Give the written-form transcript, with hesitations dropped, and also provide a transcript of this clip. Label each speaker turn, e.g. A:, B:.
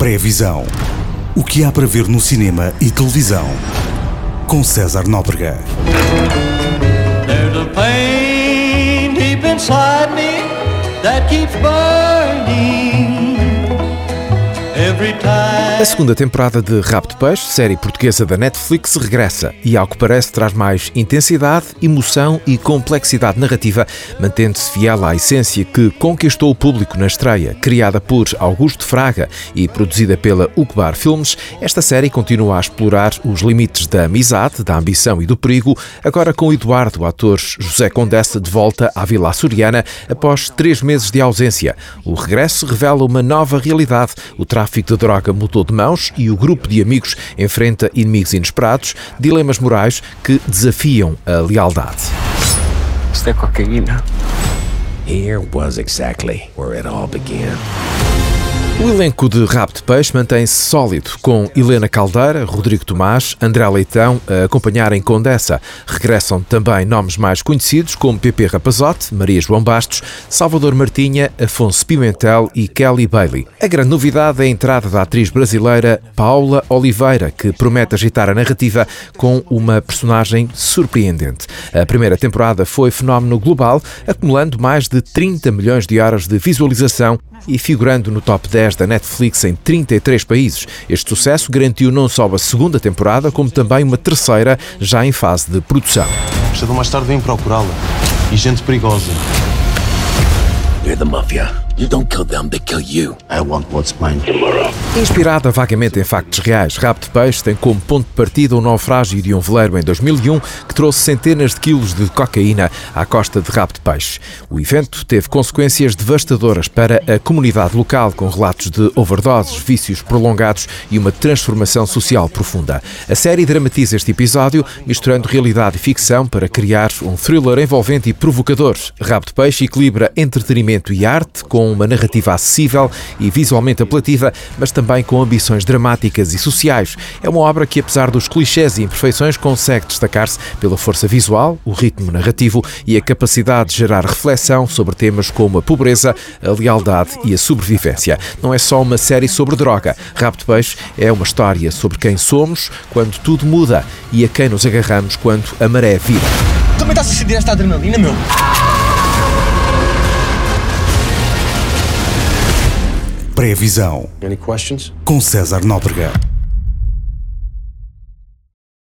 A: Pré-visão. O que há para ver no cinema e televisão. Com César Nóbrega.
B: There's a pain deep inside me that keeps burning every time.
C: A segunda temporada de Rabo de Peixe, série portuguesa da Netflix, regressa e, ao que parece, traz mais intensidade, emoção e complexidade narrativa, mantendo-se fiel à essência que conquistou o público na estreia. Criada por Augusto Fraga e produzida pela Ucbar Filmes, esta série continua a explorar os limites da amizade, da ambição e do perigo, agora com Eduardo, o ator José Condessa, de volta à Vila Açoriana após 3 meses de ausência. O regresso revela uma nova realidade. O tráfico de droga mudou de mãos e o grupo de amigos enfrenta inimigos inesperados, dilemas morais que desafiam a lealdade.
D: Isto é cocaína.
E: Here was exactly where it all began.
C: O elenco de Rabo de Peixe mantém-se sólido, com Helena Caldeira, Rodrigo Tomás, André Leitão a acompanharem Condessa. Regressam também nomes mais conhecidos como Pepe Rapazote, Maria João Bastos, Salvador Martinha, Afonso Pimentel e Kelly Bailey. A grande novidade é a entrada da atriz brasileira Paula Oliveira, que promete agitar a narrativa com uma personagem surpreendente. A primeira temporada foi fenómeno global, acumulando mais de 30 milhões de horas de visualização e figurando no top 10 da Netflix em 33 países. Este sucesso garantiu não só a segunda temporada, como também uma terceira, já em fase de produção.
F: Cedo ou mais tarde vem procurá-la. E gente perigosa.
E: We're the mafia. You don't kill them, they kill you.
F: I want what's mine tomorrow.
C: Inspirada vagamente em factos reais, Rabo de Peixe tem como ponto de partida o naufrágio de um veleiro em 2001 que trouxe centenas de quilos de cocaína à costa de Rabo de Peixe. O evento teve consequências devastadoras para a comunidade local, com relatos de overdoses, vícios prolongados e uma transformação social profunda. A série dramatiza este episódio, misturando realidade e ficção para criar um thriller envolvente e provocador. Rabo de Peixe equilibra entretenimento e arte, com uma narrativa acessível e visualmente apelativa, mas também com ambições dramáticas e sociais. É uma obra que, apesar dos clichês e imperfeições, consegue destacar-se pela força visual, o ritmo narrativo e a capacidade de gerar reflexão sobre temas como a pobreza, a lealdade e a sobrevivência. Não é só uma série sobre droga. Rabo de Peixe é uma história sobre quem somos quando tudo muda e a quem nos agarramos quando a maré vira.
D: Também estás a sentir esta adrenalina, meu?
A: Pré-visão.
F: Any questions?
A: Com César Nóbrega.